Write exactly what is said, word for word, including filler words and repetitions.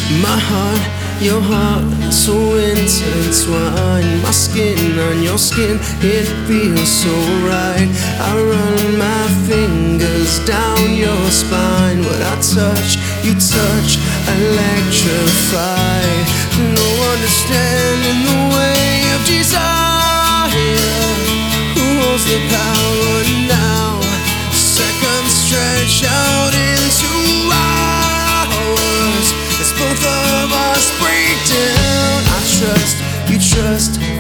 My heart, your heart, so intertwined. My skin on your skin, it feels so right. I run my fingers down your spine. What I touch, you touch, electrify. No understanding the way of desire. Who holds the power now? Seconds stretch out into hours. It's both of us break down. I trust, you trust.